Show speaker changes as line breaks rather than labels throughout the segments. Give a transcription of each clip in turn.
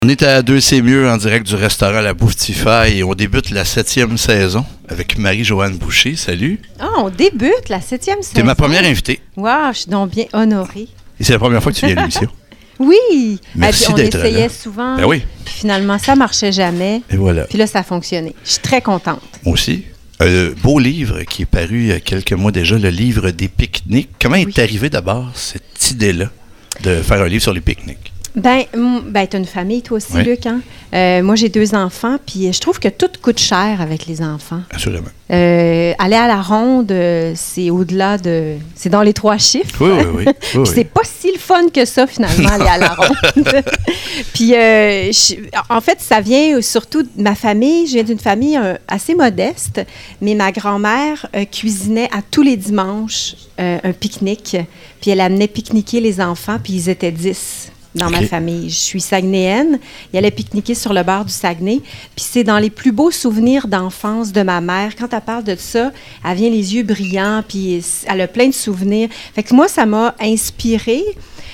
On est à 2C Mieux en direct du restaurant La Bouffe Tifaille et on débute la 7e saison avec Marie-Joanne Boucher. Salut.
Ah, on débute la 7e saison.
T'es ma première invitée.
Wow, je suis donc bien honorée.
Et c'est la première fois que tu viens à l'émission.
Oui.
Merci
puis on
d'être
essayait
là.
souvent.
Ben oui.
Puis finalement, ça marchait jamais.
Et voilà.
Puis là, ça a fonctionné. Je suis très contente.
Moi aussi. Un beau livre qui est paru il y a quelques mois déjà, le livre des pique-niques. Comment est arrivée d'abord cette idée-là de faire un livre sur les pique-niques?
Ben, t'as une famille, toi aussi,
Oui.
Luc, hein? Moi, j'ai 2 enfants, puis je trouve que tout coûte cher avec les enfants.
Assurément.
Aller à la ronde, c'est au-delà de... C'est dans les 3 chiffres.
Oui.
Puis c'est pas si le fun que ça, finalement, aller à la ronde. Puis, en fait, ça vient surtout de ma famille. Je viens d'une famille assez modeste, mais ma grand-mère cuisinait à tous les dimanches un pique-nique. Puis elle amenait pique-niquer les enfants, puis ils étaient 10 dans ma famille. Je suis saguenayenne. Il allait pique-niquer sur le bord du Saguenay. Puis c'est dans les plus beaux souvenirs d'enfance de ma mère. Quand elle parle de ça, elle vient les yeux brillants, puis elle a plein de souvenirs. Fait que moi, ça m'a inspirée.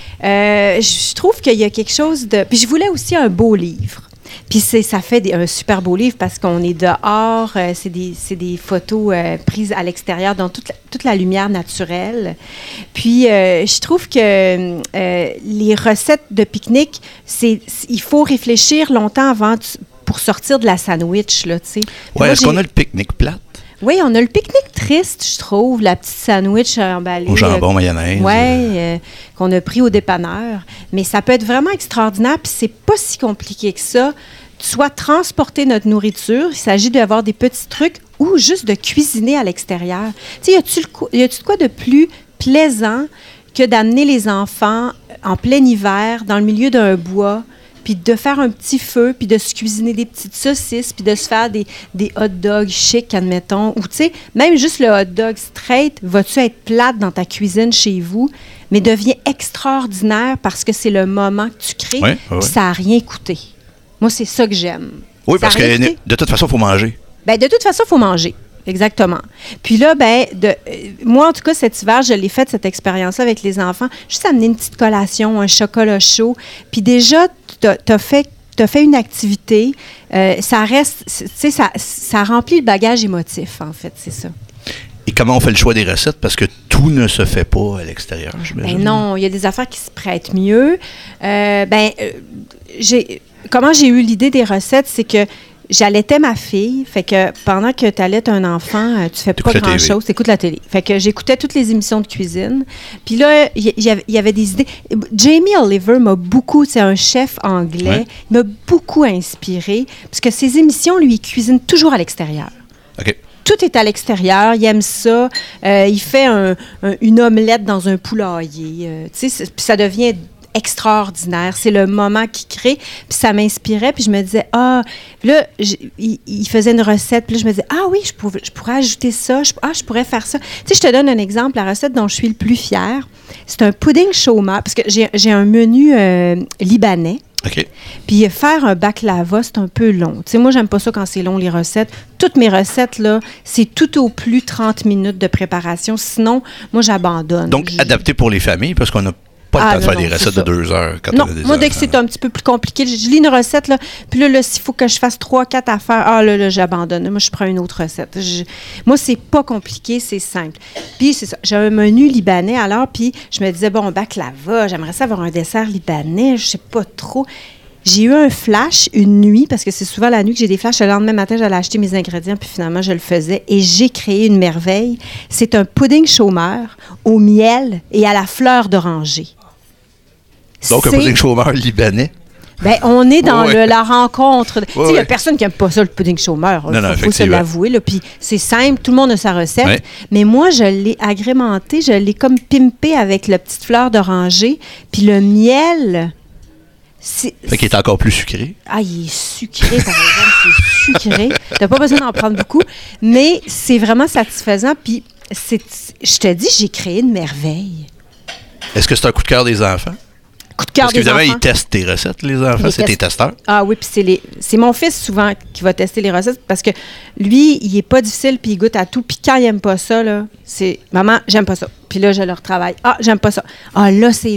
Je trouve qu'il y a quelque chose de... Puis je voulais aussi un beau livre. Puis ça fait un super beau livre parce qu'on est dehors, c'est des photos prises à l'extérieur dans toute la lumière naturelle. Puis je trouve que les recettes de pique-nique, il faut réfléchir longtemps avant pour sortir de la sandwich, là, tu sais.
Ouais, est-ce qu'on a le pique-nique plate?
Oui, on a le pique-nique triste, je trouve, la petite sandwich emballée.
Au jambon, mayonnaise.
Oui, qu'on a pris au dépanneur. Mais ça peut être vraiment extraordinaire, puis c'est pas si compliqué que ça. Soit transporter notre nourriture, il s'agit d'avoir des petits trucs, ou juste de cuisiner à l'extérieur. Tu sais, y a-tu de quoi de plus plaisant que d'amener les enfants en plein hiver, dans le milieu d'un bois, puis de faire un petit feu, puis de se cuisiner des petites saucisses, puis de se faire des hot dogs chics, admettons. Ou, tu sais, même juste le hot dog straight, vas-tu être plate dans ta cuisine chez vous, mais devient extraordinaire parce que c'est le moment que tu crées, puis ça n'a rien coûté. Moi, c'est ça que j'aime.
Oui, parce que de toute façon, il faut manger.
Bien, de toute façon, il faut manger. Exactement. Puis là, moi, en tout cas, cet hiver, je l'ai fait, cette expérience-là avec les enfants. Juste amener une petite collation, un chocolat chaud. Puis déjà, t'as fait une activité. Ça reste, tu sais, ça remplit le bagage émotif, en fait, c'est ça.
Et comment on fait le choix des recettes? Parce que tout ne se fait pas à l'extérieur, j'imagine.
Ben non, il y a des affaires qui se prêtent mieux. Comment j'ai eu l'idée des recettes, c'est que j'allaitais ma fille, fait que pendant que tu allaites un enfant, tu fais pas grand-chose, tu écoutes la télé. Fait que j'écoutais toutes les émissions de cuisine. Puis là, il y avait des idées. Jamie Oliver m'a beaucoup, c'est un chef anglais, il m'a beaucoup inspiré, parce que ses émissions, lui, il cuisine toujours à l'extérieur.
OK.
Tout est à l'extérieur, il aime ça. Il fait une omelette dans un poulailler. Tu sais, puis ça devient extraordinaire. C'est le moment qu'il crée. Puis ça m'inspirait. Puis je me disais, puis là, il faisait une recette. Puis là, je me disais, oui, je pourrais ajouter ça. Je pourrais faire ça. Tu sais, je te donne un exemple. La recette dont je suis le plus fière, c'est un pudding chômeur. Parce que j'ai un menu libanais.
OK.
Puis faire un baklava, c'est un peu long. Tu sais, moi, j'aime pas ça quand c'est long, les recettes. Toutes mes recettes, là, c'est tout au plus 30 minutes de préparation. Sinon, moi, j'abandonne.
Donc, adapté pour les familles, parce qu'on n'a pas le temps de faire des recettes de 2 heures quand on a des
moi, dès que c'est un petit peu plus compliqué, je lis une recette, là, puis là, s'il faut que je fasse 3-4 affaires, là, j'abandonne. Moi, je prends une autre recette. Moi, c'est pas compliqué, c'est simple. Puis, c'est ça. J'ai un menu libanais, alors, puis je me disais, bon, baklava, j'aimerais ça avoir un dessert libanais, je sais pas trop. J'ai eu un flash une nuit, parce que c'est souvent la nuit que j'ai des flashs. Le lendemain matin, j'allais acheter mes ingrédients, puis finalement, je le faisais. Et j'ai créé une merveille. C'est un pudding chômeur au miel et à la fleur d'oranger.
Donc, un pudding chômeur libanais?
Bien, on est dans la rencontre. Tu sais, il n'y a personne qui n'aime pas ça, le pudding chômeur. Il faut se l'avouer. Là. Puis c'est simple, tout le monde a sa recette. Ouais. Mais moi, je l'ai agrémenté, je l'ai comme pimpé avec la petite fleur d'oranger. Puis le miel...
Fait qu'il est encore plus sucré.
Il est sucré, par exemple. C'est sucré. Tu n'as pas besoin d'en prendre beaucoup. Mais c'est vraiment satisfaisant. Puis, je te dis, j'ai créé une merveille.
Est-ce que c'est un coup de cœur des enfants?
Coup de cœur
Parce qu'évidemment, ils testent tes recettes, les enfants. C'est tes testeurs.
Ah oui, puis c'est mon fils souvent qui va tester les recettes parce que lui, il est pas difficile puis il goûte à tout. Puis quand il aime pas ça, là, c'est « Maman, j'aime pas ça. » Puis là, je le retravaille. « Ah, j'aime pas ça. Ah, là, c'est bon. »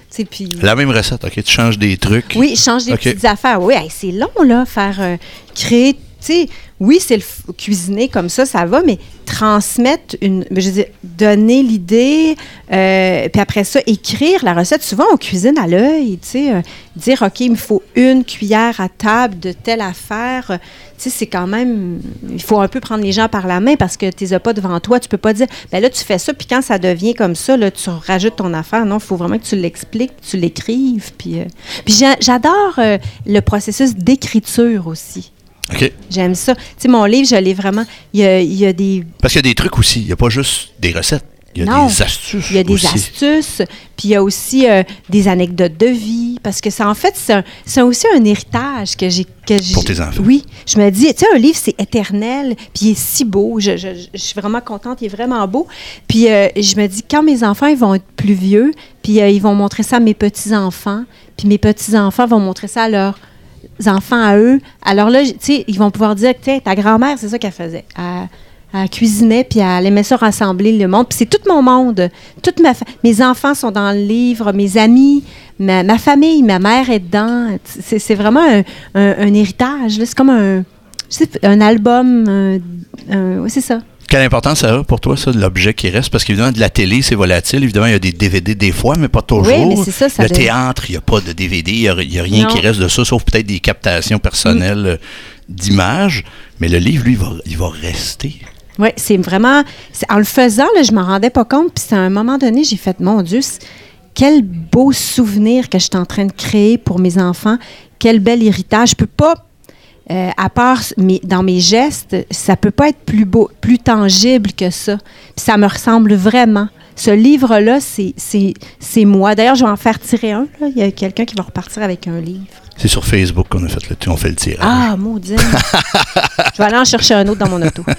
Puis,
la même recette, OK? Tu changes des trucs.
oui, je change des petites affaires. Oui, hey, c'est long, là, faire créer. Tu sais, oui, c'est cuisiner comme ça va, mais transmettre je veux dire, donner l'idée, puis après ça, écrire la recette. Souvent, on cuisine à l'œil, tu sais, dire, OK, il me faut une cuillère à table de telle affaire. Tu sais, c'est quand même, il faut un peu prendre les gens par la main parce que tu les as pas devant toi. Tu peux pas dire, ben là, tu fais ça, puis quand ça devient comme ça, là, tu rajoutes ton affaire. Non, il faut vraiment que tu l'expliques, tu l'écrives. Puis j'adore le processus d'écriture aussi.
OK.
J'aime ça. Tu sais, mon livre, je l'ai vraiment... Il y a des...
Parce qu'il y a des trucs aussi. Il n'y a pas juste des recettes. Il y a des astuces.
Il y a des
aussi.
astuces. Puis il y a aussi des anecdotes de vie. Parce que ça, en fait, c'est aussi un héritage que j'ai...
Pour tes enfants.
Oui. Je me dis, tu sais, un livre, c'est éternel. Puis il est si beau. Je suis vraiment contente. Il est vraiment beau. Puis je me dis, quand mes enfants, ils vont être plus vieux, puis ils vont montrer ça à mes petits-enfants, puis mes petits-enfants vont montrer ça à leurs enfants à eux. Alors là, tu sais, ils vont pouvoir dire que ta grand-mère, c'est ça qu'elle faisait. Elle cuisinait, puis elle aimait ça rassembler le monde. Puis c'est tout mon monde. Mes enfants sont dans le livre, mes amis, ma famille, ma mère est dedans. C'est vraiment un héritage. Là. C'est comme un album. Oui, c'est ça.
Quelle importance ça a pour toi, ça, de l'objet qui reste? Parce qu'évidemment, de la télé, c'est volatile. Évidemment, il y a des DVD des fois, mais pas toujours.
Oui, mais c'est ça.
Le théâtre, il n'y a pas de DVD. Il n'y a rien qui reste de ça, sauf peut-être des captations personnelles d'images. Mais le livre, lui, il va rester.
Oui, c'est vraiment... En le faisant, là, je ne m'en rendais pas compte. Puis à un moment donné, j'ai fait, mon Dieu, quel beau souvenir que je suis en train de créer pour mes enfants. Quel bel héritage. Je peux pas... à part dans mes gestes, ça peut pas être plus beau, plus tangible que ça. Puis ça me ressemble vraiment. Ce livre-là, c'est moi. D'ailleurs, je vais en faire tirer un. Là. Il y a quelqu'un qui va repartir avec un livre.
C'est sur Facebook qu'on a fait on fait le tirage.
Ah, maudit. Je vais aller en chercher un autre dans mon auto.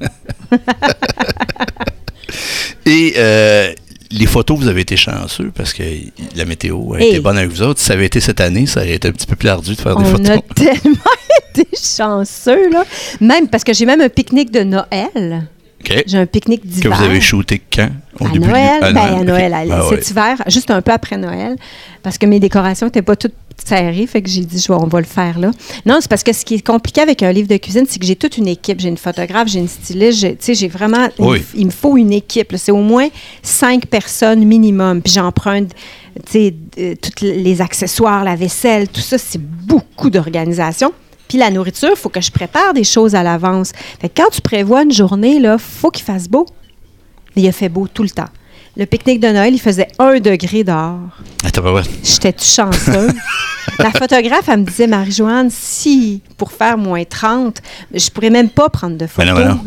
Et les photos, vous avez été chanceux parce que la météo a été bonne avec vous autres. Si ça avait été cette année, ça aurait été un petit peu plus ardu de faire des photos.
On a tellement été chanceux, là. Même parce que j'ai même un pique-nique de Noël.
Okay.
J'ai un pique-nique d'hiver.
Que vous avez shooté quand?
À Noël, à Noël, cet hiver, juste un peu après Noël, parce que mes décorations n'étaient pas toutes serrées, fait que j'ai dit, on va le faire là. Non, c'est parce que ce qui est compliqué avec un livre de cuisine, c'est que j'ai toute une équipe. J'ai une photographe, j'ai une styliste, j'ai vraiment...
Oui.
Il me faut une équipe. Là. C'est au moins 5 personnes minimum. Puis j'emprunte, tous les accessoires, la vaisselle, tout ça, c'est beaucoup d'organisation. Puis la nourriture, il faut que je prépare des choses à l'avance. Fait que quand tu prévois une journée, il faut qu'il fasse beau. Mais il a fait beau tout le temps. Le pique-nique de Noël, il faisait 1 degré dehors.
Attends, pas vrai.
J'étais chanceuse. La photographe, elle me disait, Marie-Joanne, si pour faire moins 30, je pourrais même pas prendre de photos.
Non.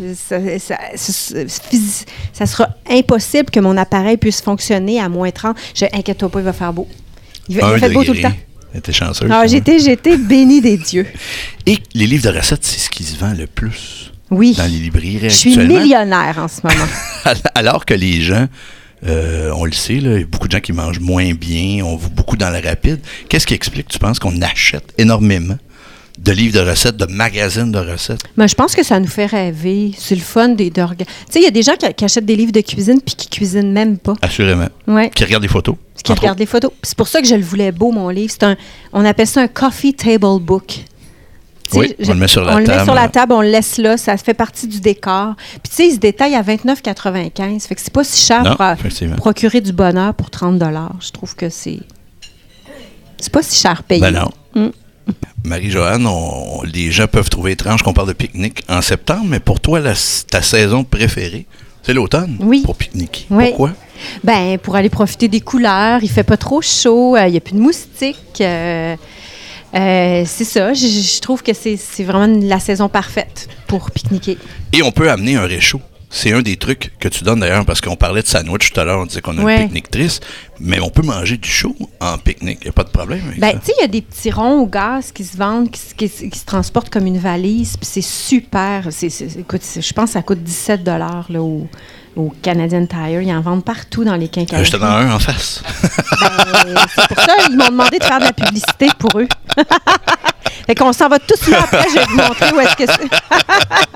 Ça sera impossible que mon appareil puisse fonctionner à moins 30. Inquiète-toi pas, il va faire beau. Il a fait beau tout le temps.
T'es chanceuse.
Alors, j'étais bénie des dieux.
Et les livres de recettes, c'est ce qui se vend le plus dans les librairies actuellement.
Je suis millionnaire en ce moment.
Alors que les gens, on le sait, là, il y a beaucoup de gens qui mangent moins bien, on va beaucoup dans le rapide. Qu'est-ce qui explique, tu penses, qu'on achète énormément de livres de recettes, de magazines de recettes?
Mais je pense que ça nous fait rêver. C'est le fun Tu sais, il y a des gens qui achètent des livres de cuisine puis qui cuisinent même pas.
Assurément.
Ouais.
Qui regardent des photos.
Qui regardent les photos. C'est pour ça que je le voulais beau, mon livre. On appelle ça un coffee table book.
Oui, on le met sur la table.
On le met sur la table, on le laisse là, ça fait partie du décor. Puis tu sais, il se détaille à 29,95. Fait que c'est pas si cher pour procurer du bonheur pour 30 $. Je trouve que c'est pas si cher payé.
Ben non. Marie-Joanne, les gens peuvent trouver étrange qu'on parle de pique-nique en septembre, mais pour toi, ta saison préférée, c'est l'automne pour pique-niquer.
Oui.
Pourquoi?
Ben, pour aller profiter des couleurs, il fait pas trop chaud, il n'y a plus de moustiques. C'est ça, je trouve que c'est vraiment la saison parfaite pour pique-niquer.
Et on peut amener un réchaud. C'est un des trucs que tu donnes d'ailleurs, parce qu'on parlait de sandwich tout à l'heure, on disait qu'on a une pique-nique triste, mais on peut manger du chaud en pique-nique, il n'y a pas de problème avec ça.
Tu sais, il y a des petits ronds au gaz qui se vendent, qui se transportent comme une valise, puis c'est super. Écoute, je pense que ça coûte 17 $ là, au Canadian Tire. Ils en vendent partout dans les quincailleries.
J'étais dans un en face.
C'est pour ça qu'ils m'ont demandé de faire de la publicité pour eux. Fait qu'on s'en va tous là après, je vais vous montrer où est-ce que c'est.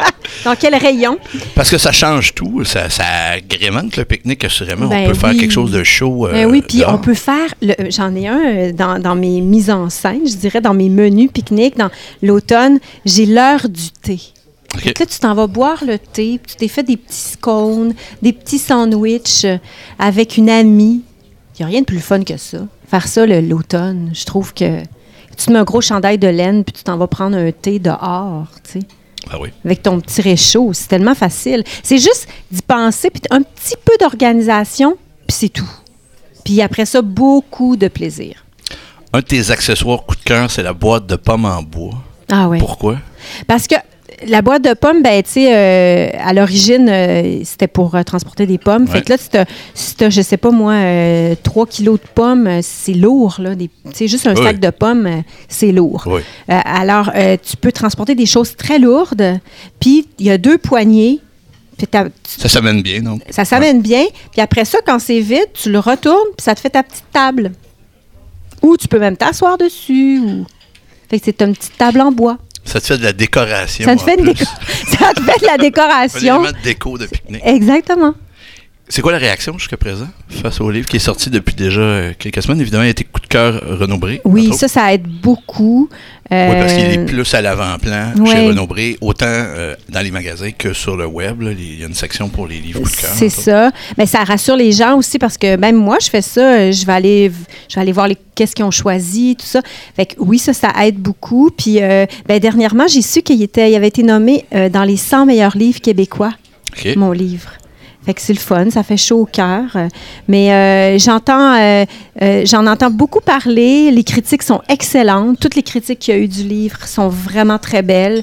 Dans quel rayon?
Parce que ça change tout. Ça agrémente le pique-nique, assurément.
Ben
on peut faire
oui.
quelque chose de chaud.
Ben oui, puis
dehors.
on peut faire, j'en ai un dans mes mises en scène, je dirais, dans mes menus pique-nique, dans l'automne, j'ai l'heure du thé.
OK.
Donc là, tu t'en vas boire le thé, puis tu t'es fait des petits scones, des petits sandwichs avec une amie. Il n'y a rien de plus fun que ça. Faire ça l'automne, je trouve que tu te mets un gros chandail de laine, puis tu t'en vas prendre un thé dehors, tu sais.
Ah oui.
Avec ton petit réchaud. C'est tellement facile. C'est juste d'y penser, puis un petit peu d'organisation, puis c'est tout. Puis après ça, beaucoup de plaisir.
Un de tes accessoires coup de cœur, c'est la boîte de pommes en bois.
Ah oui.
Pourquoi?
Parce que la boîte de pommes, ben, tu sais, à l'origine, c'était pour transporter des pommes. Fait que là, si t'as, je sais pas moi, 3 kilos de pommes, c'est lourd, là. Tu sais, juste un sac de pommes, c'est lourd.
Oui.
Alors, tu peux transporter des choses très lourdes, puis il y a 2 poignées.
Ça s'amène bien, donc.
Ça s'amène bien. Puis après ça, quand c'est vide, tu le retournes, puis ça te fait ta petite table. Ou tu peux même t'asseoir dessus. Fait que c'est une petite table en bois.
Ça te fait de la décoration.
Ça te fait, ça te fait de la décoration.
Un élément de déco de pique-nique.
Exactement.
C'est quoi la réaction jusqu'à présent face au livre qui est sorti depuis déjà quelques semaines? Évidemment, il a été coup de cœur Renaud-Bré.
Oui, ça aide beaucoup.
Oui, parce qu'il est plus à l'avant-plan chez Renaud-Bré, autant dans les magasins que sur le web. Là, il y a une section pour les livres coup de cœur.
C'est ça. Mais ça rassure les gens aussi parce que même moi, je fais ça. Je vais aller voir qu'est-ce qu'ils ont choisi, tout ça. Fait que oui, ça aide beaucoup. Puis dernièrement, j'ai su qu'il avait été nommé dans les 100 meilleurs livres québécois, mon livre. Fait que c'est le fun, ça fait chaud au cœur. Mais j'en entends beaucoup parler. Les critiques sont excellentes. Toutes les critiques qu'il y a eu du livre sont vraiment très belles.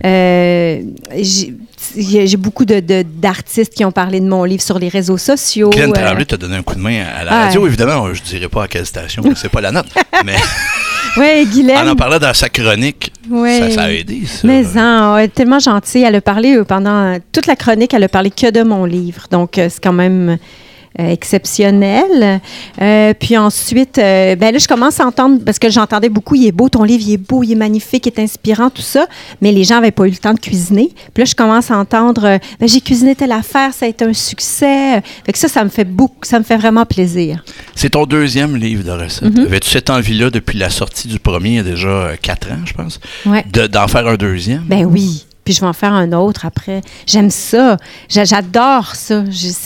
J'ai beaucoup d'artistes qui ont parlé de mon livre sur les réseaux sociaux.
Glenn Tremblay t'a donné un coup de main à la radio. Évidemment, je ne dirais pas à quelle station, c'est pas la note. Mais
oui, Guylaine.
En parlant dans sa chronique, ça a aidé, ça.
Mais tellement gentil. Elle a parlé pendant toute la chronique, elle a parlé que de mon livre. Donc, c'est quand même exceptionnel. Puis ensuite, là, je commence à entendre, parce que j'entendais beaucoup, il est beau, ton livre, il est beau, il est magnifique, il est inspirant, tout ça, mais les gens n'avaient pas eu le temps de cuisiner. Puis là, je commence à entendre, j'ai cuisiné telle affaire, ça a été un succès. Fait que ça me fait vraiment plaisir.
C'est ton 2e livre de recettes.
Mm-hmm.
Avais-tu cette envie-là depuis la sortie du premier, il y a déjà 4 ans, je pense, d'en faire un 2e?
Ben oui. Puis je vais en faire un autre après. J'aime ça. J'adore ça.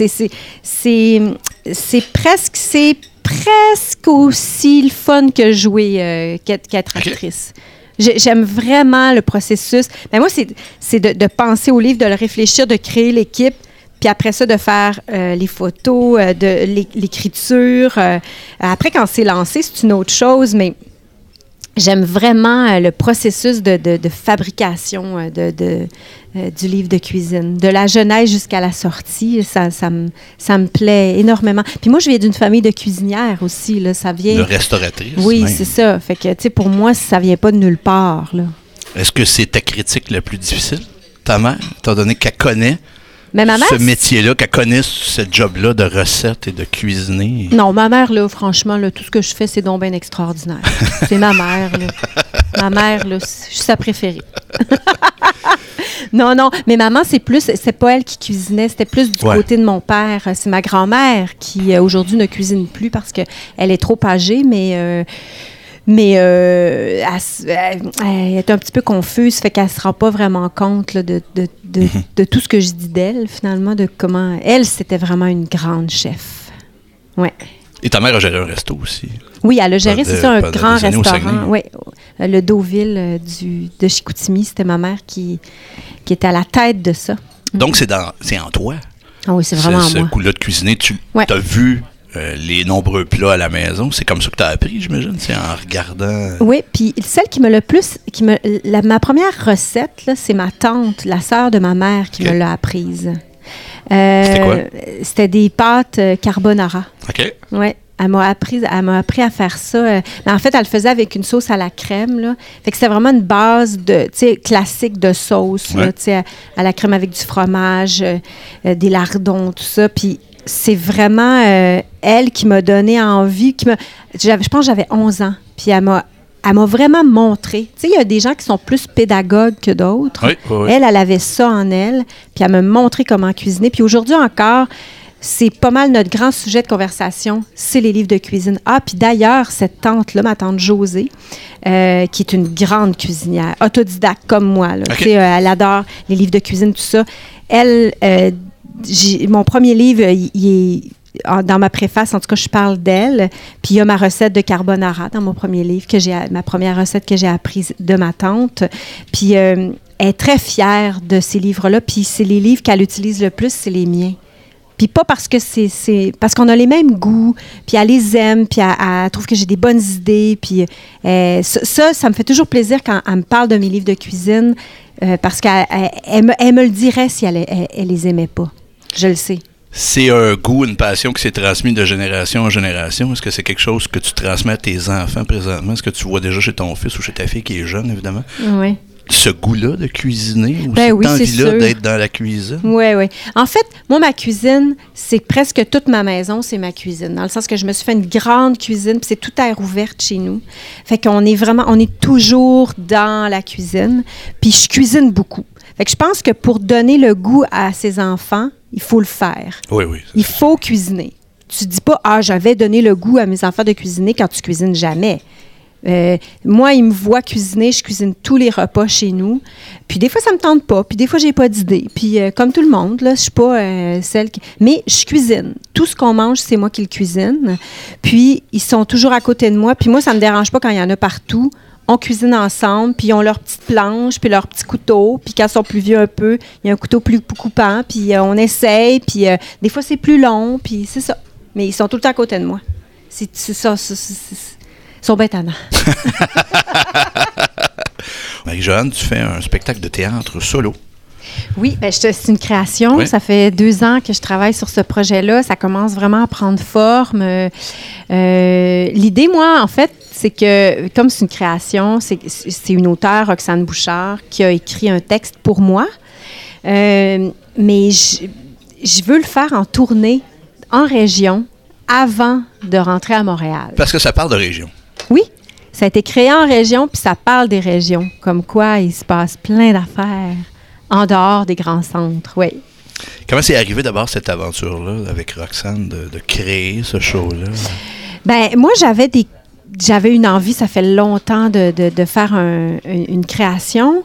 C'est presque aussi le fun que jouer qu'être actrice. J'aime vraiment le processus. Ben moi, c'est de penser au livre, de le réfléchir, de créer l'équipe, puis après ça, de faire les photos, de l'écriture. Après, quand c'est lancé, c'est une autre chose, mais j'aime vraiment le processus de fabrication du livre de cuisine. De la genèse jusqu'à la sortie, ça me plaît énormément. Puis moi, je viens d'une famille de cuisinières aussi. Là, ça vient...
De restauratrice.
Oui,
même.
c'est ça. Fait que, tu sais, pour moi, ça vient pas de nulle part. Là.
Est-ce que c'est ta critique la plus difficile, ta mère, étant donné qu'elle connaît
mais ma mère,
ce métier-là, qu'elle connaît ce job-là de recette et de cuisiner?
Non, ma mère, là, franchement, là, tout ce que je fais, c'est donc bien extraordinaire. C'est ma mère, là. Ma mère, là, je suis sa préférée. Non, mais maman, c'est pas elle qui cuisinait, c'était plus du côté de mon père. C'est ma grand-mère qui, aujourd'hui, ne cuisine plus parce qu'elle est trop âgée, mais elle est un petit peu confuse, fait qu'elle ne se rend pas vraiment compte là, de tout ce que je dis d'elle, finalement, de comment... Elle, c'était vraiment une grande chef. Ouais.
Et ta mère a géré un resto aussi.
Oui, elle a géré, c'est ça, un grand restaurant.
Oui,
le Deauville de Chicoutimi, c'était ma mère qui était à la tête de ça.
Donc, c'est en toi.
Ah oui, c'est vraiment en moi.
Ce coup-là de cuisiner, tu as vu... les nombreux plats à la maison, c'est comme ça que tu as appris, j'imagine, c'est en regardant...
Oui, puis celle qui me le plus... ma première recette, là, c'est ma tante, la sœur de ma mère, qui me l'a apprise.
C'était quoi?
C'était des pâtes carbonara.
OK.
Oui. Elle m'a appris à faire ça. Mais en fait, elle le faisait avec une sauce à la crème. Là. Fait que c'était vraiment une base classique de sauce. Là, à la crème avec du fromage, des lardons, tout ça. Puis c'est vraiment elle qui m'a donné envie. Je pense que j'avais 11 ans. Puis elle elle m'a vraiment montré. Tu sais, il y a des gens qui sont plus pédagogues que d'autres.
Oui.
Elle avait ça en elle, puis elle m'a montré comment cuisiner. Puis aujourd'hui encore, c'est pas mal notre grand sujet de conversation, c'est les livres de cuisine. Ah, puis d'ailleurs, cette tante-là, ma tante Josée, qui est une grande cuisinière, autodidacte comme moi, là. Tu sais, elle adore les livres de cuisine, tout ça. Elle, mon premier livre, il est dans ma préface, en tout cas, je parle d'elle. Puis il y a ma recette de carbonara dans mon premier livre, ma première recette que j'ai apprise de ma tante. Puis elle est très fière de ces livres-là. Puis c'est les livres qu'elle utilise le plus, c'est les miens. Puis pas parce que c'est parce qu'on a les mêmes goûts, puis elle les aime, puis elle trouve que j'ai des bonnes idées. Puis ça me fait toujours plaisir quand elle me parle de mes livres de cuisine, parce qu'elle me le dirait si elle les aimait pas. Je le sais.
C'est un goût, une passion qui s'est transmise de génération en génération. Est-ce que c'est quelque chose que tu transmets à tes enfants présentement? Est-ce que tu vois déjà chez ton fils ou chez ta fille qui est jeune, évidemment?
Oui.
Ce goût-là de cuisiner ou
cette
envie-là d'être dans la cuisine?
Oui. En fait, moi, ma cuisine, c'est presque toute ma maison, c'est ma cuisine. Dans le sens que je me suis fait une grande cuisine, puis c'est toute air ouverte chez nous. Fait qu'on est toujours dans la cuisine. Puis je cuisine beaucoup. Fait que je pense que pour donner le goût à ses enfants, il faut le faire.
Oui.
Il faut cuisiner. Tu dis pas, je vais donner le goût à mes enfants de cuisiner quand tu cuisines jamais. Moi, ils me voient cuisiner, je cuisine tous les repas chez nous. Puis des fois, ça me tente pas. Puis des fois, j'ai pas d'idée. Puis comme tout le monde, là, je suis pas celle qui... Mais je cuisine. Tout ce qu'on mange, c'est moi qui le cuisine. Puis ils sont toujours à côté de moi. Puis moi, ça me dérange pas quand il y en a partout. On cuisine ensemble, puis ils ont leur petite planche, puis leur petit couteau. Puis quand ils sont plus vieux un peu, il y a un couteau plus coupant. Puis on essaye. Puis des fois, c'est plus long. Puis c'est ça. Mais ils sont tout le temps à côté de moi. C'est ça. Ils sont bêtes, Anna.
Marie-Joanne, tu fais un spectacle de théâtre solo.
Oui, c'est une création. Oui. Ça fait 2 ans que je travaille sur ce projet-là. Ça commence vraiment à prendre forme. L'idée, moi, en fait, c'est que, comme c'est une création, c'est une auteure, Roxane Bouchard, qui a écrit un texte pour moi. Mais je veux le faire en tournée, en région, avant de rentrer à Montréal.
Parce que ça parle de région.
Oui, ça a été créé en région, puis ça parle des régions, comme quoi il se passe plein d'affaires en dehors des grands centres, oui.
Comment c'est arrivé d'abord cette aventure-là avec Roxane de créer ce show-là?
Moi, j'avais une envie, ça fait longtemps, de faire une création.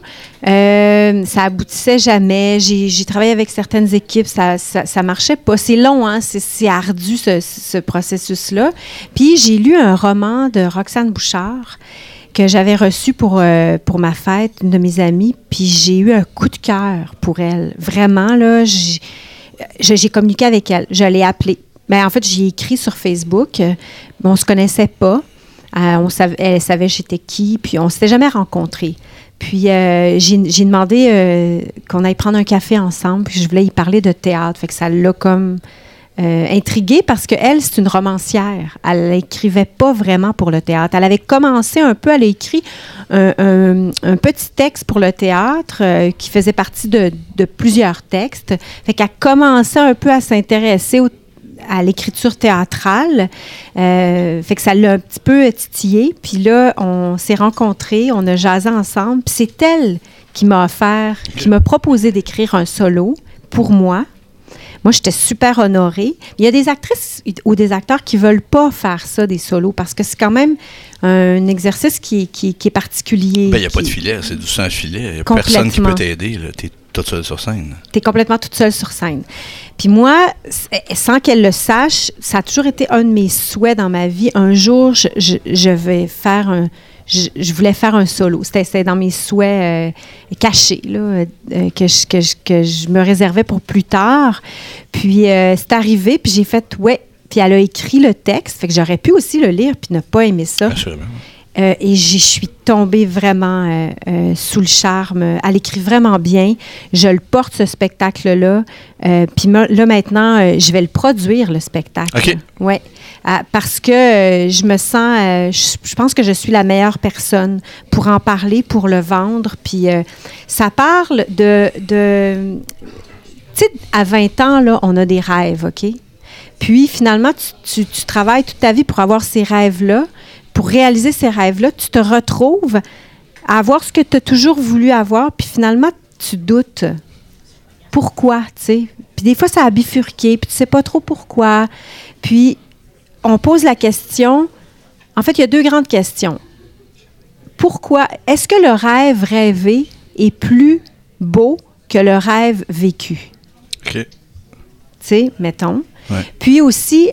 Ça aboutissait jamais. J'ai travaillé avec certaines équipes, ça marchait pas. C'est long, hein? C'est ardu, ce processus-là. Puis j'ai lu un roman de Roxane Bouchard que j'avais reçu pour ma fête, une de mes amies, puis j'ai eu un coup de cœur pour elle. Vraiment, là, j'ai communiqué avec elle. Je l'ai appelée. En fait, j'ai écrit sur Facebook. On se connaissait pas. Elle savait j'étais qui, puis on s'était jamais rencontrés. Puis j'ai demandé qu'on aille prendre un café ensemble, puis je voulais y parler de théâtre. Fait que ça l'a comme intriguée parce qu'elle, c'est une romancière. Elle n'écrivait pas vraiment pour le théâtre. Elle avait commencé un peu, elle a écrit un petit texte pour le théâtre qui faisait partie de plusieurs textes. Fait qu'elle commençait un peu à s'intéresser à l'écriture théâtrale. Fait que ça l'a un petit peu titillé. Puis là, on s'est rencontrés, on a jasé ensemble. Puis c'est elle qui m'a proposé d'écrire un solo pour moi. Moi, j'étais super honorée. Il y a des actrices ou des acteurs qui ne veulent pas faire ça, des solos, parce que c'est quand même un exercice qui est particulier.
Il n'y a pas de filet, c'est du sans filet. Il n'y a personne qui peut t'aider. Tu es toute seule sur scène. Tu
es complètement toute seule sur scène. Puis moi, sans qu'elle le sache, ça a toujours été un de mes souhaits dans ma vie. Un jour, je vais faire je voulais faire un solo. C'était dans mes souhaits cachés, là, que je me réservais pour plus tard. Puis c'est arrivé, puis j'ai fait « ouais ». Puis elle a écrit le texte, fait que j'aurais pu aussi le lire puis ne pas aimer ça.
Assurément.
Et je suis tombée vraiment sous le charme. Elle écrit vraiment bien. Je le porte, ce spectacle-là. Puis là, maintenant, je vais le produire, le spectacle.
OK.
Oui. Parce que je me sens... je pense que je suis la meilleure personne pour en parler, pour le vendre. Puis ça parle de tu sais, à 20 ans, là, on a des rêves, OK? Puis finalement, tu travailles toute ta vie pour avoir ces rêves-là. pour réaliser ces rêves-là, tu te retrouves à avoir ce que tu as toujours voulu avoir, puis finalement, tu doutes. Pourquoi, tu sais? Puis des fois, ça a bifurqué, puis tu sais pas trop pourquoi. Puis, on pose la question... En fait, il y a deux grandes questions. Pourquoi? Est-ce que le rêve rêvé est plus beau que le rêve vécu?
OK.
Tu sais, mettons.
Ouais.
Puis aussi,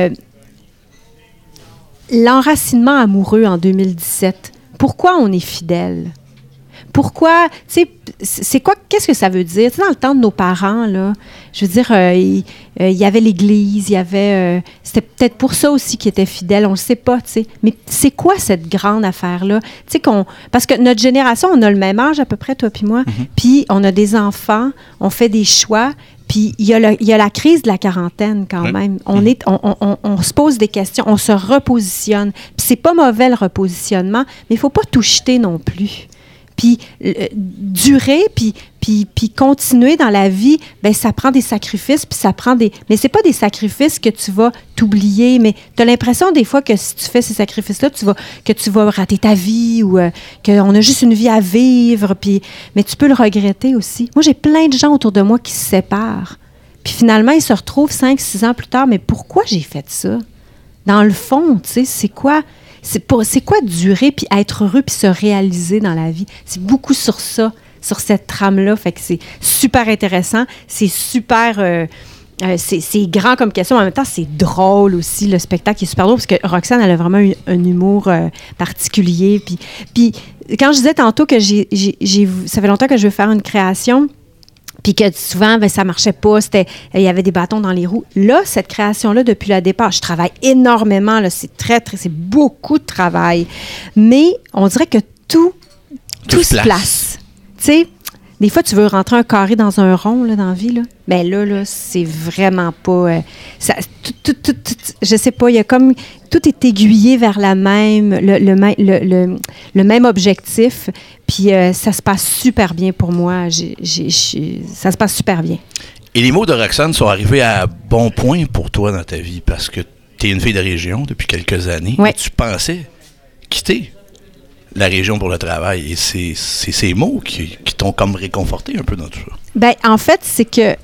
l'enracinement amoureux en 2017. Pourquoi on est fidèle? Pourquoi, tu sais, c'est quoi, qu'est-ce que ça veut dire? Tu sais, dans le temps de nos parents, là, je veux dire, il y avait l'Église, il y avait... c'était peut-être pour ça aussi qu'ils étaient fidèles, on le sait pas, tu sais. Mais c'est quoi cette grande affaire-là? Tu sais, parce que notre génération, on a le même âge à peu près, toi puis moi, puis on a des enfants, on fait des choix, puis il y a la crise de la quarantaine quand même. On se pose des questions, on se repositionne. Puis c'est pas mauvais le repositionnement, mais il faut pas tout jeter non plus. Puis durer, puis continuer dans la vie, bien, ça prend des sacrifices, puis ça prend des... Mais c'est pas des sacrifices que tu vas t'oublier, mais tu as l'impression des fois que si tu fais ces sacrifices-là, que tu vas rater ta vie ou qu'on a juste une vie à vivre, puis... Mais tu peux le regretter aussi. Moi, j'ai plein de gens autour de moi qui se séparent. Puis finalement, ils se retrouvent 5-6 ans plus tard. Mais pourquoi j'ai fait ça? Dans le fond, tu sais, c'est quoi... C'est quoi durer, puis être heureux, puis se réaliser dans la vie? C'est beaucoup sur ça, sur cette trame-là. Fait que c'est super intéressant. C'est super... c'est grand comme question. En même temps, c'est drôle aussi. Le spectacle est super drôle parce que Roxane, elle a vraiment un humour particulier. Puis quand je disais tantôt que ça fait longtemps que je veux faire une création... Puis que souvent, ça ne marchait pas, il y avait des bâtons dans les roues. Là, cette création-là, depuis le départ, je travaille énormément, là, c'est beaucoup de travail. Mais on dirait que tout se place. Tu sais, des fois, tu veux rentrer un carré dans un rond, là, dans la vie, là. Bien là, c'est vraiment pas... je sais pas, il y a comme... Tout est aiguillé vers le même objectif. Puis ça se passe super bien pour moi. Ça se passe super bien.
Et les mots de Roxane sont arrivés à bon point pour toi dans ta vie parce que tu es une fille de région depuis quelques années.
Ouais.
Et tu pensais quitter la région pour le travail. Et c'est ces mots qui t'ont comme réconforté un peu dans tout ça.
Bien, en fait, c'est que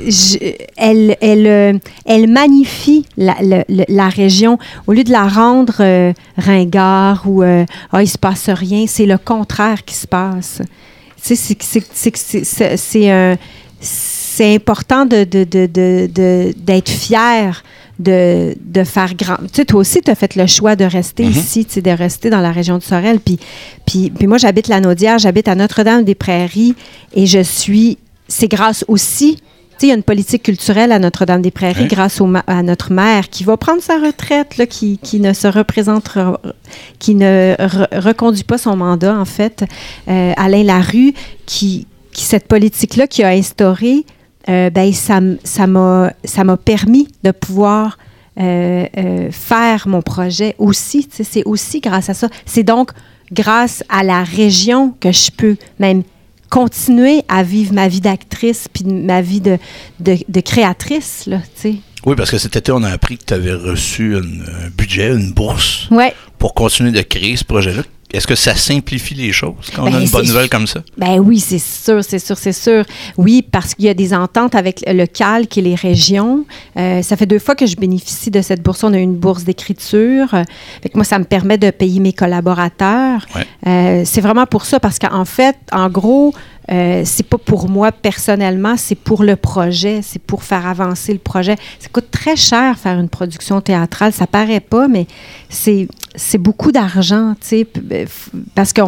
elle magnifie la région. Au lieu de la rendre ringard ou il se passe rien, c'est le contraire qui se passe. Tu sais, c'est important d'être fier de faire grand. Tu sais, toi aussi, tu as fait le choix de rester ici, tu sais, de rester dans la région de Sorel. Puis moi, j'habite la Naudière, j'habite à Notre-Dame-des-Prairies et c'est grâce aussi, tu sais, il y a une politique culturelle à Notre-Dame-des-Prairies grâce à notre maire qui va prendre sa retraite, là, qui ne se représentera, qui ne reconduit pas son mandat, en fait, Alain Larue, cette politique-là qui a instauré, ça m'a permis de pouvoir faire mon projet aussi. Tu sais, c'est aussi grâce à ça. C'est donc grâce à la région que je peux même continuer à vivre ma vie d'actrice puis ma vie de créatrice, là, tu sais.
Oui, parce que cet été, on a appris que tu avais reçu un budget, une bourse pour continuer de créer ce projet-là. Est-ce que ça simplifie les choses quand on a une bonne nouvelle comme ça? Ben
oui, c'est sûr. Oui, parce qu'il y a des ententes avec le CALC et les régions. Ça fait 2 fois que je bénéficie de cette bourse. On a une bourse d'écriture. Fait que moi, ça me permet de payer mes collaborateurs. Ouais. C'est vraiment pour ça, parce qu'en fait, en gros, c'est pas pour moi personnellement, c'est pour le projet, c'est pour faire avancer le projet. Ça coûte très cher faire une production théâtrale, ça paraît pas, mais c'est beaucoup d'argent, tu sais, parce que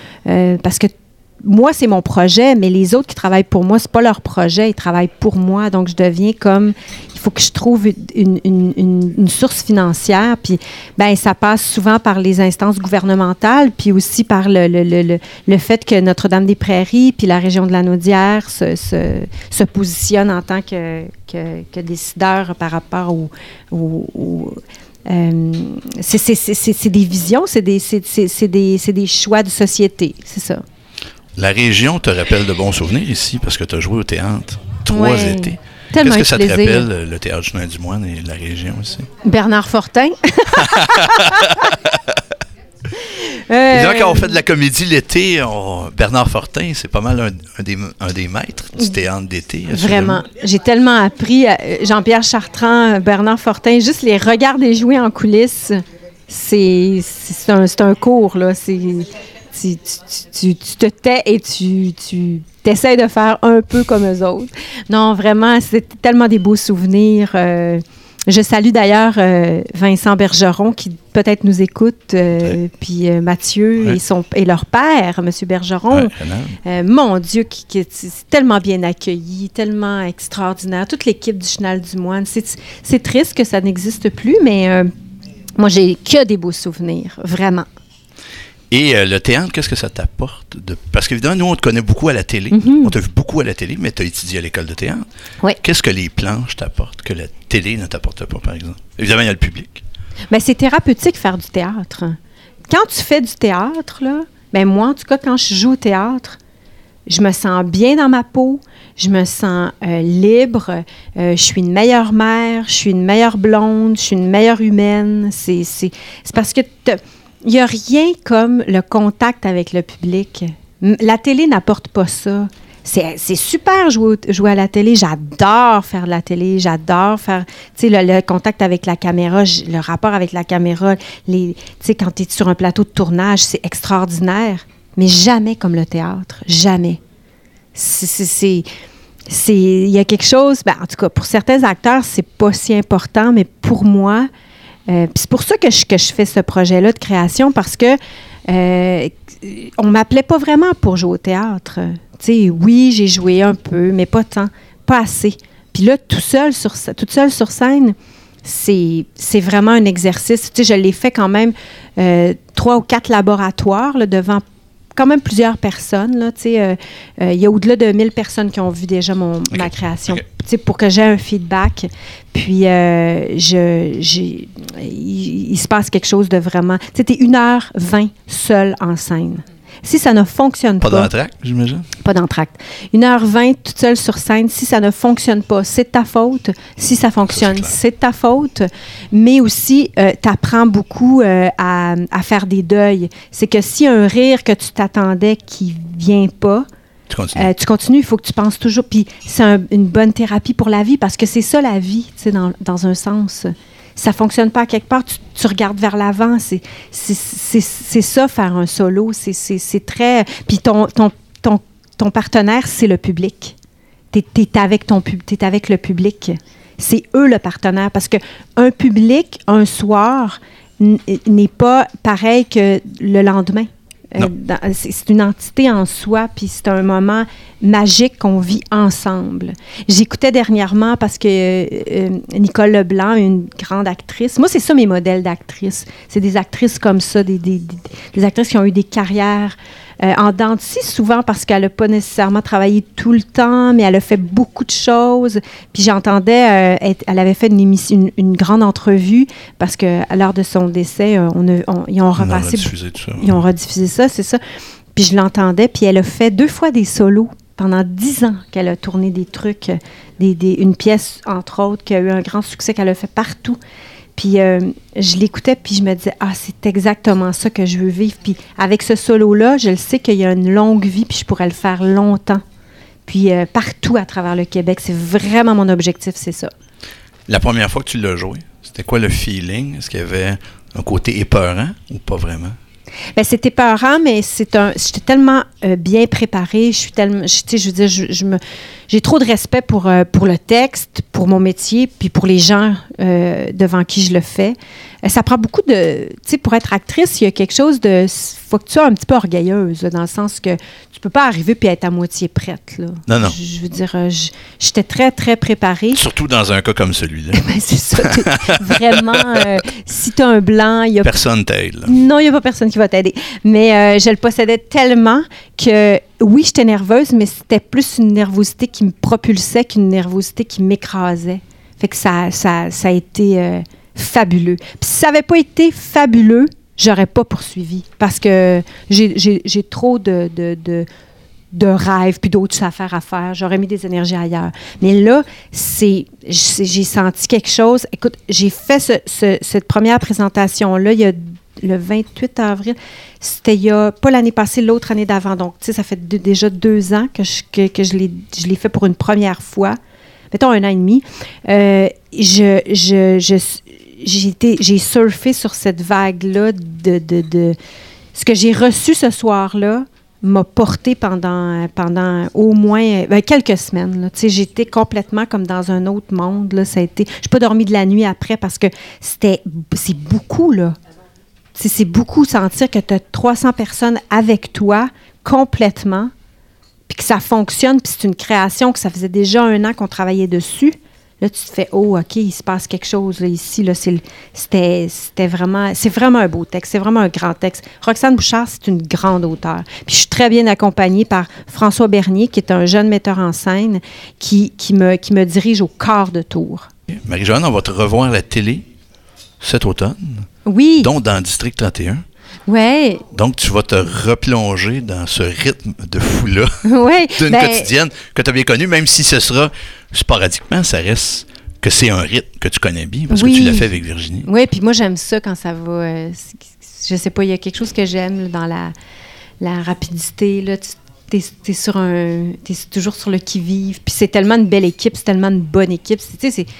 moi, c'est mon projet, mais les autres qui travaillent pour moi, c'est pas leur projet, ils travaillent pour moi. Donc, je deviens comme... Il faut que je trouve une source financière. Puis, ben ça passe souvent par les instances gouvernementales, puis aussi par le fait que Notre-Dame-des-Prairies puis la région de la Naudière se positionnent en tant que décideurs par rapport c'est des visions, c'est des choix de société, c'est ça.
La région te rappelle de bons souvenirs ici parce que tu as joué au théâtre 3 étés.
Tellement
Qu'est-ce que ça te
plaisir.
rappelle, le théâtre Julien Dumoine et la région ici?
Bernard Fortin.
Évidemment, quand on fait de la comédie l'été, Bernard Fortin, c'est pas mal un des maîtres du théâtre d'été.
Vraiment. J'ai tellement appris. Jean-Pierre Chartrand, Bernard Fortin, juste les regarder jouer en coulisses, c'est un cours, là. Tu te tais et tu t'essaies de faire un peu comme eux autres. Non, vraiment, c'était tellement des beaux souvenirs. Je salue d'ailleurs Vincent Bergeron qui peut-être nous écoute, puis Mathieu et leur père, M. Bergeron. Mon Dieu, qui est tellement bien accueilli, tellement extraordinaire. Toute l'équipe du Chenal du Moine. C'est triste que ça n'existe plus, mais moi, j'ai que des beaux souvenirs, vraiment.
Et le théâtre, qu'est-ce que ça t'apporte? Parce qu'évidemment, nous, on te connaît beaucoup à la télé. On t'a vu beaucoup à la télé, mais tu as étudié à l'école de théâtre.
Oui.
Qu'est-ce que les planches t'apportent que la télé ne t'apporte pas, par exemple? Évidemment, il y a le public.
Bien, c'est thérapeutique faire du théâtre. Quand tu fais du théâtre, là, bien, moi, en tout cas, quand je joue au théâtre, je me sens bien dans ma peau, je me sens libre, je suis une meilleure mère, je suis une meilleure blonde, je suis une meilleure humaine. C'est parce que il n'y a rien comme le contact avec le public. La télé n'apporte pas ça. C'est super jouer à la télé. J'adore faire de la télé. J'adore faire le contact avec la caméra, le rapport avec la caméra. Quand tu es sur un plateau de tournage, c'est extraordinaire. Mais jamais comme le théâtre. Jamais. Il y a quelque chose... en tout cas, pour certains acteurs, c'est pas si important, mais pour moi... c'est pour ça que je fais ce projet-là de création, parce que on m'appelait pas vraiment pour jouer au théâtre. Oui, j'ai joué un peu, mais pas tant, pas assez. Puis là, toute seule sur scène, c'est vraiment un exercice. Je l'ai fait quand même 3 ou 4 laboratoires là, devant quand même plusieurs personnes. Il y a au-delà de 1000 personnes qui ont vu déjà ma création. Okay. Pour que j'ai un feedback. Puis, il se passe quelque chose de vraiment... Tu es 1h20 seule en scène. Si ça ne fonctionne pas...
Pas d'entracte, j'imagine? Pas
d'entracte. 1h20 toute seule sur scène. Si ça ne fonctionne pas, c'est de ta faute. Si ça fonctionne, c'est de ta faute. Mais aussi, tu apprends beaucoup à faire des deuils. C'est que si un rire que tu t'attendais qui ne vient pas, tu continues. Il faut que tu penses toujours. Puis c'est une bonne thérapie pour la vie, parce que c'est ça la vie, dans un sens. Ça ne fonctionne pas à quelque part, tu regardes vers l'avant. C'est ça, faire un solo. C'est très... Puis ton partenaire, c'est le public. T'es avec le public. C'est eux le partenaire. Parce qu'un public, un soir, n'est pas pareil que le lendemain. C'est une entité en soi, puis c'est un moment magique qu'on vit ensemble. J'écoutais dernièrement, parce que Nicole Leblanc, une grande actrice, moi c'est ça mes modèles d'actrices, c'est des actrices comme ça, des actrices qui ont eu des carrières en dents de scie, souvent parce qu'elle n'a pas nécessairement travaillé tout le temps, mais elle a fait beaucoup de choses. Puis j'entendais, elle avait fait une grande entrevue, parce qu'à l'heure de son décès, ils ont repassé... Ils ont rediffusé ça, c'est ça. Puis je l'entendais, puis elle a fait 2 fois des solos pendant 10 ans qu'elle a tourné des trucs, une pièce, entre autres, qui a eu un grand succès, qu'elle a fait partout. Puis je l'écoutais, puis je me disais, c'est exactement ça que je veux vivre. Puis avec ce solo-là, je le sais qu'il y a une longue vie, puis je pourrais le faire longtemps. Puis partout à travers le Québec, c'est vraiment mon objectif, c'est ça.
La première fois que tu l'as joué, c'était quoi le feeling? Est-ce qu'il y avait un côté épeurant ou pas vraiment?
Bien, c'était épeurant, mais j'étais tellement bien préparée. J'ai trop de respect pour le texte, pour mon métier, puis pour les gens devant qui je le fais. Ça prend beaucoup de... Tu sais, pour être actrice, il y a quelque chose de... Il faut que tu sois un petit peu orgueilleuse, là, dans le sens que tu peux pas arriver puis être à moitié prête. Là.
Non.
Je veux dire, j'étais très, très préparée.
Surtout dans un cas comme celui-là.
Ben, c'est ça. Vraiment, si tu as un blanc...
Personne t'aide. Là.
Non, il n'y a pas personne qui va t'aider. Mais je le possédais tellement que... Oui, j'étais nerveuse, mais c'était plus une nervosité qui me propulsait qu'une nervosité qui m'écrasait. Fait que ça a été fabuleux. Puis si ça n'avait pas été fabuleux, j'aurais pas poursuivi. Parce que j'ai trop de rêves puis d'autres affaires à faire. J'aurais mis des énergies ailleurs. Mais là, j'ai senti quelque chose. Écoute, j'ai fait cette première présentation-là il y a le 28 avril. C'était pas l'année passée, l'autre année d'avant. Donc, tu sais, ça fait déjà 2 ans que je l'ai fait pour une première fois. Mettons 1 an et demi. J'ai surfé sur cette vague-là de ce que j'ai reçu ce soir-là m'a porté pendant au moins quelques semaines. Là. J'étais complètement comme dans un autre monde. Là. Ça a été, je n'ai pas dormi de la nuit après parce que c'est beaucoup. Là. C'est beaucoup sentir que tu as 300 personnes avec toi complètement, puis que ça fonctionne, puis c'est une création, que ça faisait déjà 1 an qu'on travaillait dessus. Là, tu te fais, oh, OK, il se passe quelque chose là, ici. Là, c'est vraiment un beau texte. C'est vraiment un grand texte. Roxane Bouchard, c'est une grande auteure. Puis je suis très bien accompagnée par François Bernier, qui est un jeune metteur en scène qui me dirige au quart de tour.
Marie-Joanne, on va te revoir à la télé cet automne.
Oui.
Donc, dans District 31.
Oui.
Donc, tu vas te replonger dans ce rythme de fou-là d'une quotidienne que tu as bien connu, même si ce sera sporadiquement, ça reste que c'est un rythme que tu connais bien, parce que tu l'as fait avec Virginie.
Oui, puis moi, j'aime ça quand ça va... je sais pas, il y a quelque chose que j'aime là, dans la rapidité. Là, t'es toujours sur le qui-vive, puis c'est tellement une belle équipe, c'est tellement une bonne équipe. Tu sais,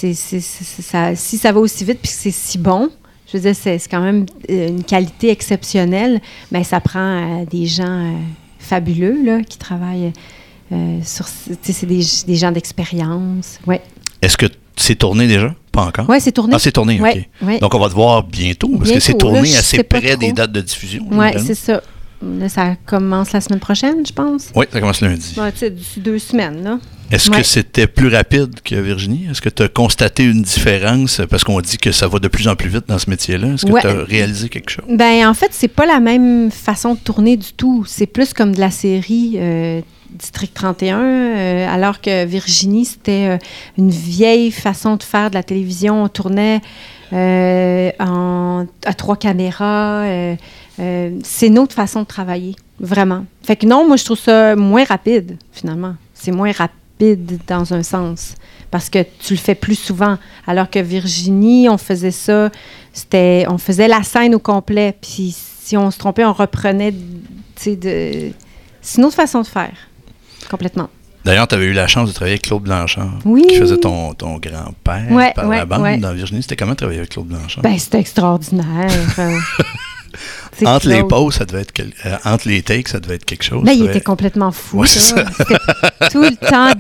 si ça va aussi vite, puis que c'est si bon... Je veux dire, c'est quand même une qualité exceptionnelle. Bien, ça prend des gens fabuleux là, qui travaillent sur... C'est des gens d'expérience. Ouais.
Est-ce que c'est tourné déjà? Pas encore?
Oui, c'est tourné.
Ah, c'est tourné,
ouais,
OK.
Ouais.
Donc, on va te voir bientôt, parce que c'est tourné assez près des dates de diffusion.
Oui, c'est ça. Là, ça commence la semaine prochaine, je pense.
Oui, ça commence lundi.
Ouais, tu sais, d'ici 2 semaines, là.
Est-ce que c'était plus rapide que Virginie? Est-ce que tu as constaté une différence? Parce qu'on dit que ça va de plus en plus vite dans ce métier-là. Est-ce que tu as réalisé quelque chose?
Bien, en fait, c'est pas la même façon de tourner du tout. C'est plus comme de la série District 31, alors que Virginie, c'était une vieille façon de faire de la télévision. On tournait à 3 caméras. C'est une autre façon de travailler, vraiment. Fait que non, moi, je trouve ça moins rapide, finalement. C'est moins rapide dans un sens, parce que tu le fais plus souvent. Alors que Virginie, on faisait ça, on faisait la scène au complet, puis si on se trompait, on reprenait, c'est une autre façon de faire, complètement.
D'ailleurs, tu avais eu la chance de travailler avec Claude Blanchard, qui faisait ton grand-père par la bande dans Virginie. C'était comment travailler avec Claude Blanchard?
Ben, c'était extraordinaire.
Entre les pauses, ça devait être entre les takes, ça devait être quelque chose.
Là, il était complètement fou.
Ouais, c'est ça.
C'était tout le temps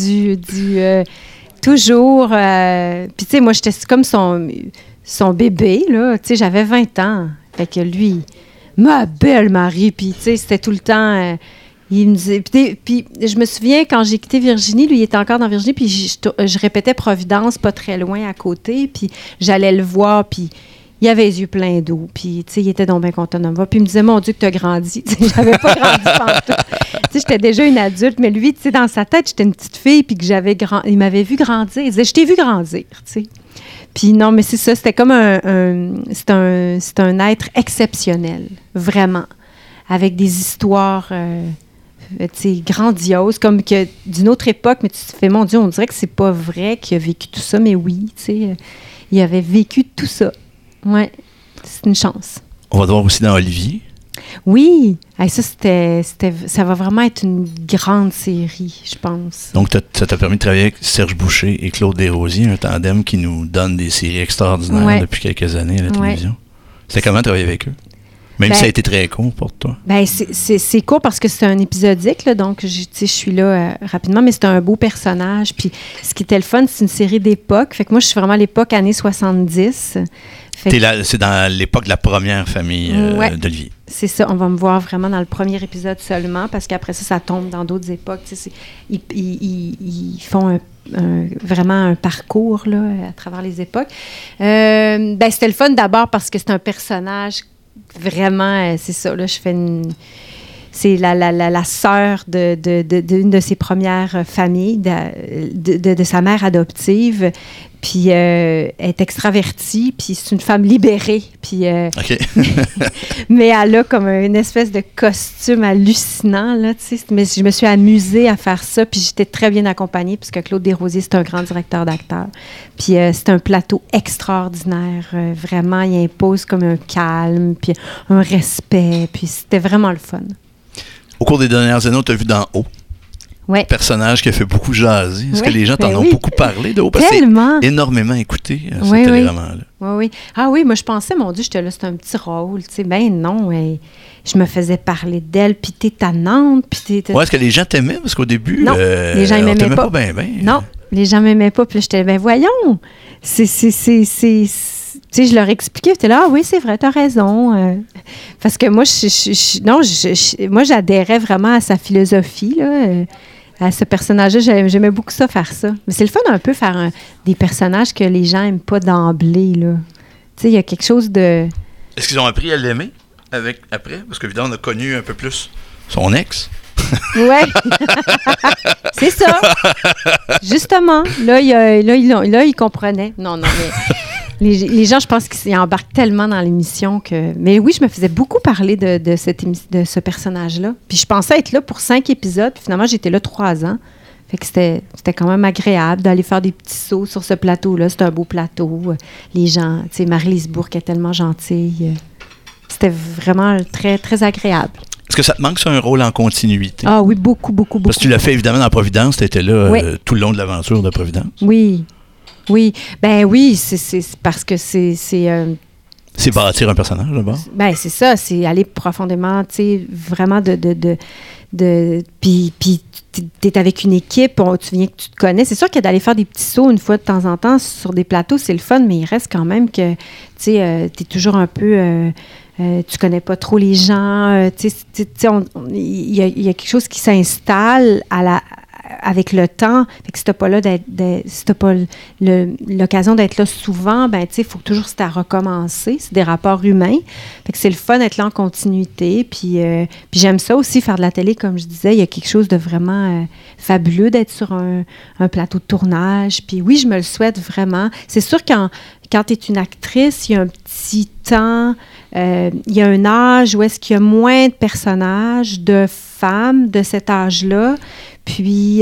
toujours. Puis, tu sais, moi, j'étais comme son bébé, là. Tu sais, j'avais 20 ans. Fait que lui, ma belle Marie, puis, tu sais, c'était tout le temps... il me disait... Puis, je me souviens, quand j'ai quitté Virginie, lui, il était encore dans Virginie, puis je répétais Providence, pas très loin à côté, puis j'allais le voir, puis... Il avait les yeux pleins d'eau, puis, tu sais, il était donc bien content de me voir. Puis il me disait, mon Dieu, que tu as grandi. Tu sais, j'avais pas grandi pantoute. Tu sais, j'étais déjà une adulte, mais lui, tu sais, dans sa tête, j'étais une petite fille, puis que il m'avait vu grandir. Il disait, je t'ai vu grandir, tu sais. Puis non, mais c'est ça, c'était comme c'est un être exceptionnel, vraiment, avec des histoires, tu sais, grandioses, comme que d'une autre époque, mais tu te fais, mon Dieu, on dirait que c'est pas vrai qu'il a vécu tout ça, mais oui, tu sais, il avait vécu tout ça. Oui, c'est une chance.
On va te voir aussi dans Olivier.
Oui, ça va vraiment être une grande série, je pense.
Donc, ça t'a permis de travailler avec Serge Boucher et Claude Desrosiers, un tandem qui nous donne des séries extraordinaires depuis quelques années à la télévision. C'était comment travailler avec eux? Même si ça a été très court pour toi.
Ben, c'est court parce que c'est un épisodique, là, donc je suis là rapidement, mais c'est un beau personnage. Puis ce qui était le fun, c'est une série d'époque. Fait que moi, je suis vraiment à l'époque années 70.
C'est dans l'époque de la première famille d'Olivier.
C'est ça, on va me voir vraiment dans le premier épisode seulement, parce qu'après ça tombe dans d'autres époques. Ils font vraiment un parcours là, à travers les époques. C'était le fun d'abord parce que c'est un personnage vraiment, c'est ça, là, je fais c'est la sœur d'une de ses premières familles, de sa mère adoptive. Puis elle est extravertie, puis c'est une femme libérée. Puis,
OK.
mais elle a comme une espèce de costume hallucinant, là, tu sais. Mais je me suis amusée à faire ça, puis j'étais très bien accompagnée, puisque Claude Desrosiers, c'est un grand directeur d'acteurs. Puis c'est un plateau extraordinaire. Vraiment, il impose comme un calme, puis un respect, puis c'était vraiment le fun.
Au cours des dernières années, on t'a vu dans Haut.
Ouais.
Personnage qui a fait beaucoup jaser. Est-ce que les gens t'en ont beaucoup parlé de Haut? Parce
Tellement.
que c'est énormément écouté, ce téléroman-là.
Oui. Ah oui, moi, je pensais, mon Dieu, j'étais là, c'est un petit rôle. Tu sais, ben non, je me faisais parler d'elle, puis t'es tannante, puis t'es...
Ouais, est-ce que les gens t'aimaient? Parce qu'au début,
non, les gens m'aimaient pas. Non, les gens m'aimaient pas. Puis là, j'étais, ben voyons, tu sais, je leur expliquais, j'étais là, ah oui, c'est vrai, t'as raison. Parce que moi, moi, j'adhérais vraiment à sa philosophie, là, à ce personnage-là. J'aimais beaucoup ça, faire ça. Mais c'est le fun un peu, faire des personnages que les gens n'aiment pas d'emblée, là. Tu sais, il y a quelque chose de...
Est-ce qu'ils ont appris à l'aimer après? Parce qu'évidemment, on a connu un peu plus son ex.
Ouais, c'est ça. Justement, là, ils comprenaient. Non, mais les gens, je pense qu'ils embarquent tellement dans l'émission que... Mais oui, je me faisais beaucoup parler de ce personnage-là. Puis je pensais être là pour 5 épisodes, puis finalement, j'étais là 3 ans. Fait que c'était quand même agréable d'aller faire des petits sauts sur ce plateau-là. C'est un beau plateau. Les gens, tu sais, Marie-Lise Bourque est tellement gentille. C'était vraiment très, très agréable.
Est-ce que ça te manque, ça, un rôle en continuité?
Ah oui, beaucoup.
Parce que tu l'as fait, évidemment, dans Providence. Tu étais là tout le long de l'aventure de Providence.
Oui. Ben oui, c'est parce que c'est...
C'est bâtir un personnage, d'abord?
Ben c'est ça, c'est aller profondément, tu sais, vraiment puis t'es avec une équipe, tu viens que tu te connais. C'est sûr que d'aller faire des petits sauts une fois de temps en temps sur des plateaux, c'est le fun, mais il reste quand même que, tu sais, t'es toujours un peu... tu connais pas trop les gens. Il y a quelque chose qui s'installe avec le temps. Fait que si t'as pas là si t'as pas l'occasion d'être là souvent, ben tu sais, il faut toujours c'est à recommencer. C'est des rapports humains. Fait que c'est le fun d'être là en continuité. Puis j'aime ça aussi, faire de la télé, comme je disais. Il y a quelque chose de vraiment fabuleux d'être sur un plateau de tournage. Puis oui, je me le souhaite vraiment. C'est sûr quand tu es une actrice, il y a un petit temps, il y a un âge où est-ce qu'il y a moins de personnages, de femmes de cet âge-là. Puis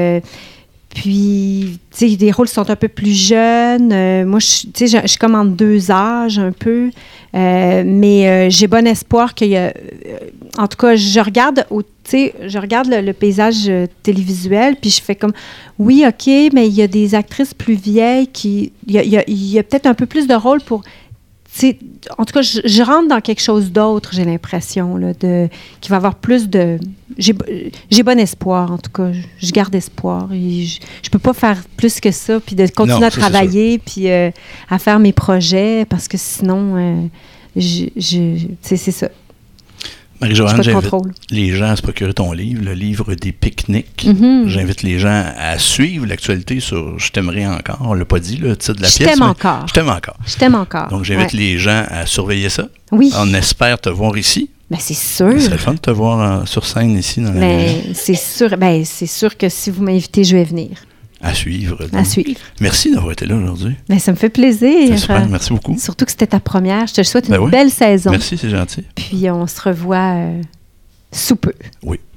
tu sais, des rôles sont un peu plus jeunes. Moi, tu sais, je commande 2 âges un peu. Mais j'ai bon espoir qu'il y a... en tout cas, je regarde le paysage télévisuel, puis je fais comme, oui, OK, mais il y a des actrices plus vieilles qui... Il y a peut-être un peu plus de rôles pour... En tout cas, je rentre dans quelque chose d'autre, j'ai l'impression, là, qu'il va y avoir plus de... J'ai bon espoir, en tout cas. Je garde espoir. Et je peux pas faire plus que ça, puis de continuer à travailler, puis à faire mes projets, parce que sinon, c'est ça.
Marie-Joanne, j'invite les gens à se procurer ton livre, le livre des pique-niques. J'invite les gens à suivre l'actualité sur « Je t'aimerai encore ». On ne l'a pas dit, le titre de la pièce.
Je t'aime encore.
Je t'aime encore.
Je t'aime encore.
Donc, j'invite les gens à surveiller ça.
Oui.
On espère te voir ici.
Ben, c'est sûr.
Ce serait le fun de te voir sur scène ici. Dans
c'est sûr. Ben, c'est sûr que si vous m'invitez, je vais venir.
À suivre. Donc.
À suivre.
Merci d'avoir été là aujourd'hui.
Ben, ça me fait plaisir.
C'est super, merci beaucoup.
Surtout que c'était ta première. Je te souhaite une belle saison.
Merci, c'est gentil.
Puis on se revoit sous peu.
Oui.